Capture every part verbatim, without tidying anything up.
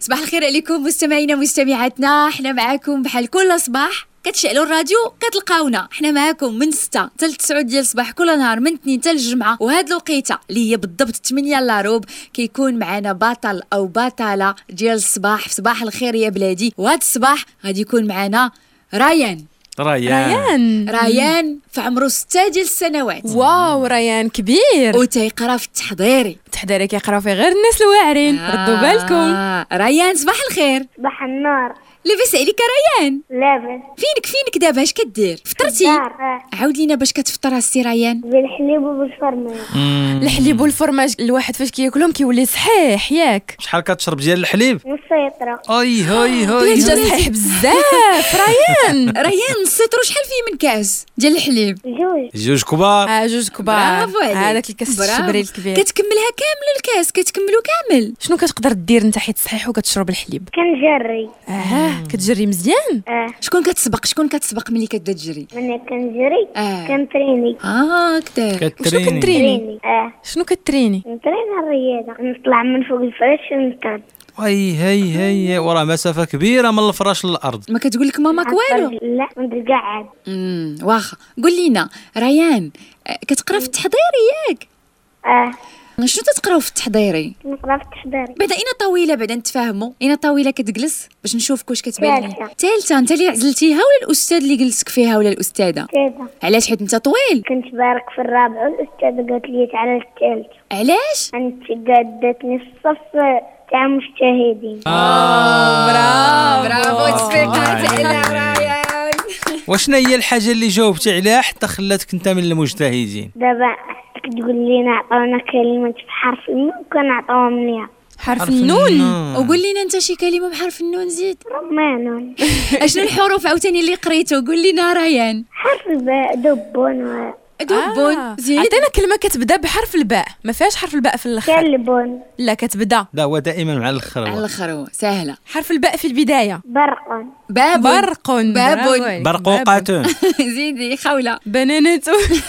صباح الخير عليكم مستمعينا مستمعاتنا. احنا معاكم بحال كل صباح، كتشعلوا الراديو كتلقاونا. احنا معاكم من ستة حتى تسعة ديال الصباح كل نهار، من اثنين حتى الجمعه. وهاد الوقيته اللي هي بالضبط ثمانية الا روب كيكون معنا بطل او بطله ديال الصباح في صباح الخير يا بلادي. وهاد الصباح غادي يكون معنا ريان. ريان ريان في عمره ستة ديال السنوات. واو ريان كبير وتيقرا في التحضيري. التحضيري كيقراو فيه غير الناس الواعرين. آه. ردوا بالكم. ريان صباح الخير. صباح النور. لاباس عليك ريان؟ لاباس. فينك فينك دابا اش كدير؟ فطرتي؟ آه. عاود لينا باش كتفطر السي ريان. بالحليب وبالفرماج. الحليب والفرماج الواحد فاش كياكلهم كيولي صحيح ياك. شحال كتشرب ديال الحليب؟ نص لتر. اي هاي هاي انت صحيح بزاف ريان. ريان نصيترو شحال فيه من كاس ديال الحليب؟ جوج. جوج كبار. اه جوج كبار. برافو عليك. هذاك الكاس برافو. الشبري الكبير. كتكملها كامل الكاس؟ كتكملو كامل؟ شنو كتقدر دير انت حيت صحيح وكتشرب الحليب؟ كنجري. اه كتجري مزيان. اه. شكون كتسبق؟ شكون كتسبق ملي كتبدا تجري؟ ملي كنجري آه. كنتريني. اه كدا. شنو كتريني. كتريني؟ تريني. اه. شنو كتريني؟ نترين الرياضة، نطلع من فوق الفراش ونطرد. اي هاي هاي وراه مسافه كبيره من الفراش للارض. ما كتقول لك ماماك والو؟ لا ونتقعد. امم واخا. قول لينا ريان، آه، كتقرا في التحضيري ياك؟ اه. شنو تتقراو في التحضيري؟ نقرا في التحضيري. بعدا اين طويله بعدا نتفاهموا؟ اين طويله كتجلس باش نشوفك واش كتبان لي؟ ثالثة. ثالثه. انت اللي عزلتيها ولا الاستاذ اللي جلسك فيها ولا الاستاذه؟ كذا. علاش؟ حيت انت طويل. كنت بارك في الرابع والأستاذة قالت لي تعالى الثالث. علاش؟ أنت قادتني في الصف تاع مجتهدين. برافو برافو تصفيقات الله على ريان. وشنا هي الحاجه اللي جاوبتي عليها حتى خلاتك انت من المجتهدين؟ دابا تقول لي عطاونا كلمة في حرف النون كنعطيوهم ليها. حرف النون. وقول لينا انت شي كلمه بحرف النون زيد. رمان. اشنو الحروف عاوتاني اللي قريتو؟ قول لينا ريان. حرف الباء دبون دبون. آه. زيد. عطينا كلمه كتبدا بحرف الباء، ما فيهاش حرف الباء في الاخر. كلب. لا كتبدا لا هو دائما مع الاخر. على هو. الاخر هو سهله. حرف الباء في البدايه. برق. باب. برق. باب. برافو عليك. برقوقه. زيدي خوله. بنانات.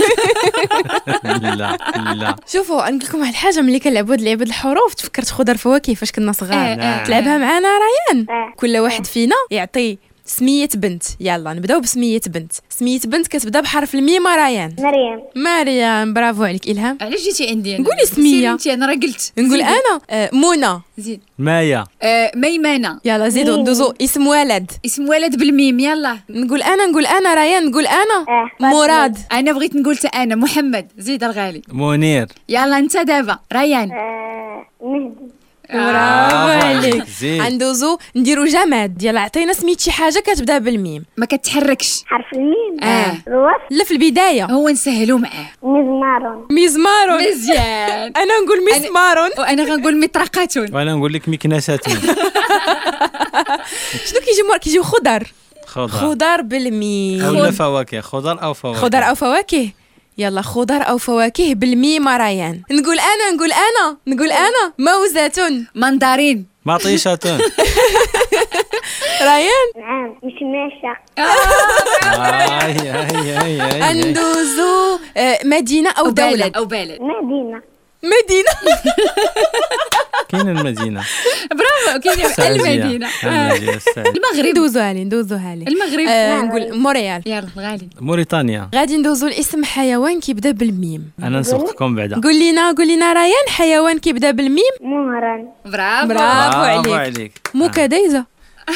لا لا. شوفوا نقول لكم واحد الحاجه، ملي كنلعبوا هاد لعبه الحروف تفكرت خضر فواكه فاش كنا صغار. آه، آه. تلعبها معنا ريان. آه. كل واحد فينا يعطي سمية بنت. يلا نبداو بسمية بنت. سمية بنت كتبدا بحرف الميم. ريان. مريم. مريم. برافو عليك. إلهام. علاش جيتي عندي؟ قولي سمية. انت انا راه قلت. نقول زيدي. انا آه منى. زيد. مايا. آه ميمانه. يلا زيدوا ميم. ندوزو اسم ولد. اسم ولد بالميم. يلا. نقول انا نقول انا ريان نقول انا آه. مراد. انا بغيت نقول تا انا محمد. زيد الغالي. منير. يلا انت دابا ريان. آه. مهدي. برافو عليك. زيد. ندوزو نديرو جماد. يلا عطينا سميت شي حاجه كتبدا بالميم. ما كتحركش. حرف الميم. آه. رواف. لا في البدايه. هو نسهلو معاه. مزمار. مزمار. مزيان. انا نقول مسمار. وانا غنقول مطرقه. وانا نقول لك مكنسه. شنو كيجي مور كيجيو خضر. خضر. خضر بالميم. او فواكه. خضر او فواكه. خضر او فواكه. يلا خضر او فواكه بالميم. ريان. نقول انا نقول انا نقول انا موزه. مندارين. مطيشه. ريان. نعم. مشماشة. هاي هاي هاي هاي. ندوزو آه، مدينه او او دوله. بلد. او بلد. مدينة. مدينه. كاين المدينه. برافو. كاين السعدية. المدينه. آه. المدينة السعدية. المغرب. ندوزوها لي ندوزوها لي. المغرب. آه، نقول موريال. يلا الغالي. موريتانيا. غادي ندوزو الاسم حيوان كيبدا بالميم. انا نسبقكم بعدا. قول لنا قول لنا ريان حيوان كيبدا بالميم. مهران. برافو. برافو عليك. عليك. مكديزه.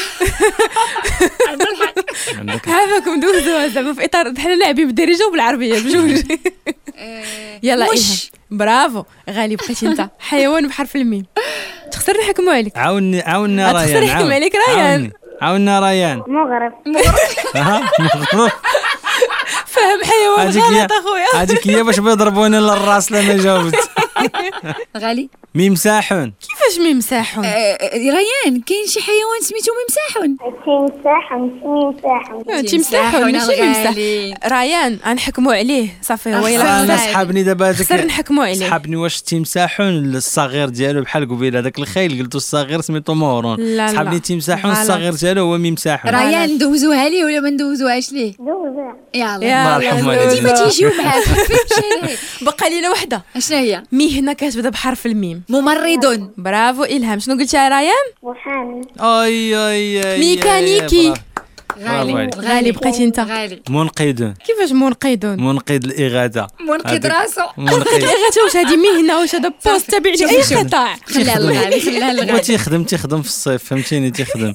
عندك. عافاكم ندوزوها زعما في اطار بحال لاعبين بالدارجه وبالعربيه بجوج. يلا مش. إلهام. برافو غالي. بقيتي انت حيوان بحرف الميم. تخسر نحكموا عليك. عاوني عاوننا غتخسر ريان. يحكم عاون. عليك ريان. عاوني. عاوننا ريان. مغرب. ها مغرب. فهم حيوان هذيك هي غلط اخويا. هذيك هي باش بيضربوني للراس لما جاوبت. غالي. ميمساحون. كيفاش ميمساحون؟ آه، ريان كاين شي حيوان سميتو ممساحون. تمساح. تمساح. تمساحون ماشي ممساح. الغالي. ريان غنحكموا عليه صافي. هو أخ، يلا انا خسر. صحابني دابا خسر هذاك نحكموا عليه. صحابني واش تيمساحون الصغير ديالو بحال قبيل هذاك الخيل قلتو الصغير سميتو مورون. لا، لا. صحابني تيمساحون غلط. الصغير ديالو هو ميمساحون. ريان ندوزوها ليه ولا ما ندوزوهاش ليه؟ دوزة. يلا. يلا الله يرحمه ندوزو. ديما تيجيو معاك. فهمتي؟ بقى لينا وحده. اشنا هي؟ مهنة كتبدا بحرف الميم. ممرض. برافو إلهام. شنو قلتي يا ريان؟ محامي. اي اي اي ميكانيكي. غالي عليك. غالي بقيتي انت. غالي. منقذ. كيفاش منقذون؟ منقذ الإغاثة. منقذ هذاك- راسو. منقذ. غير واش هذه مهنة واش هذا بوست تابع لي اي قطاع. خليها الغالي خليها هو الغالي. تيخدم تيخدم في الصيف فهمتيني تيخدم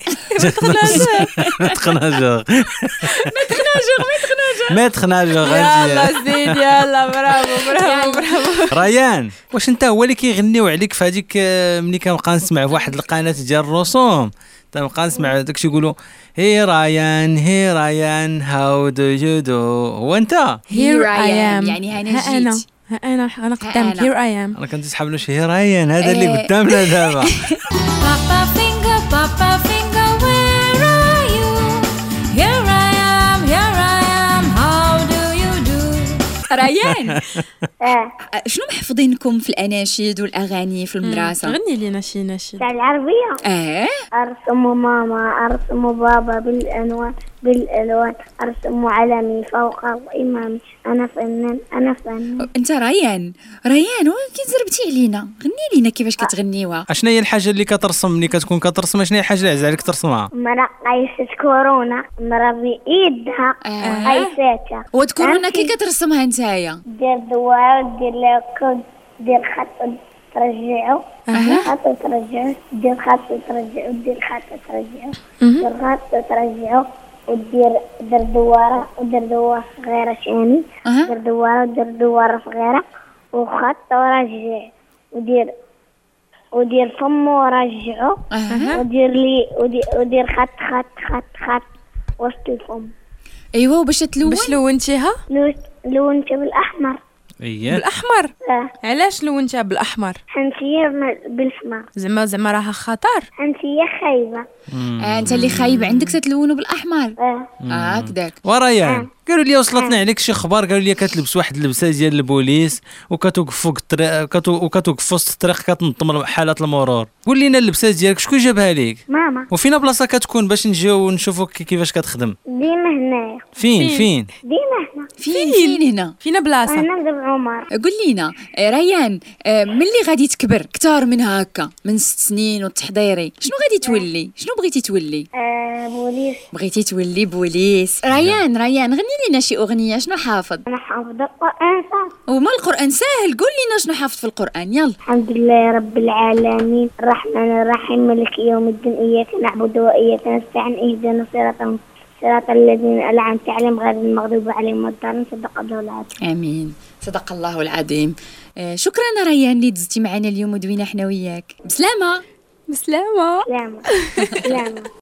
تخناجر ما تخناجر يلا زيد يلا برافو برافو برافو. ريان واش انت هو اللي كيغنيو عليك في هذيك آه، ملي كنبقى نسمع في واحد القناه ديال الرسوم تنبقى نسمع داكشي يقولوا هي ريان هي ريان هاو دو يو دو هو انت Here I am. يعني أنا ها أنا جيت. ها أنا أنا قدامك. أنا. Here I am. انا كنت نسحب له شي هي ريان هذا اللي إيه. قدامنا دابا Papa finger, Papa finger, where are you? Here I am, here I am, how do you do? ريان اه شنو محفظينكم في الأناشيد والأغاني في المدرسة؟ غني لينا شي نشيد. تاع العربية. اه أرسم ماما أرسم بابا بالألوان بالألوان أرسم علمي فوق الإمام أنا فنان أنا فنان. انت ريان ريان وين كي زربتي علينا غني لينا كيفاش كتغنيوها. اشنا هي الحاجه اللي كترسم ملي كتكون كترسم شنو هي الحاجه اللي عز عليك ترسمها مرة قيست كورونا مرة بإيدها آه. قيساتها وتكون أمشي. كي كترسمها نتايا. دير دوار دير لها كود دير خط ترجعه خط ترجعه دير خط ترجعه دير خط ترجعه دير خط ترجعه ودير دير دوارة ودير دوارة صغيرة ثاني أها. دير دوارة ودير دوارة صغيرة وخط ورجع ودير ودير فم ورجعه أها. ودير لي ودير, ودير خط خط خط خط وسط الفم ايوا وباش تلون باش لونتيها لو- لونت بالأحمر. اييه بالأحمر. اه علاش لونتيها بالأحمر؟ حنتية بالأحمر زعما زعما راها خطر. حنتية خايبة. آه انت اللي خايب عندك تتلونوا بالاحمر. اه اه هكذاك. وريان قالوا لي وصلتنا عليك شي خبر قالوا لي كتلبس واحد اللبسه ديال البوليس وكتوقف فوق الطريق كتو- وكتوقف في وسط الطريق كتنظم حالات المرور قول لنا اللبسه ديالك شكون جابها ليك ماما وفينا بلاصه كتكون باش نجيو ونشوفوك كيفاش كتخدم ديما هنايا فين فين؟ فين ديما هنا فين فين هنا؟ فينا بلاصة. هنا ندب عمر. قول لينا آه، ريان آه، ملي غادي تكبر كتار من هكا من ست سنين والتحضيري شنو غادي تولي؟ شنو بغيتي تولي؟ آه بوليس. بغيتي تولي بوليس. ريان ريان غني لينا شي اغنيه شنو حافظ؟ أنا حافظ القرآن صح. وما القران ساهل قول لينا شنو حافظ في القران يلا. الحمد لله رب العالمين الرحمن الرحيم مالك يوم الدين إياك نعبد وإياك نستعين اهدنا الصراط صراط الذين أنعمت عليهم غير المغضوب عليهم ولا الضالين صدق الله العظيم. امين صدق الله العظيم. آه، شكرا ريان اللي دزتي معنا اليوم ودوينا حنا وياك بسلامه. بسلامة. سلامة سلامة.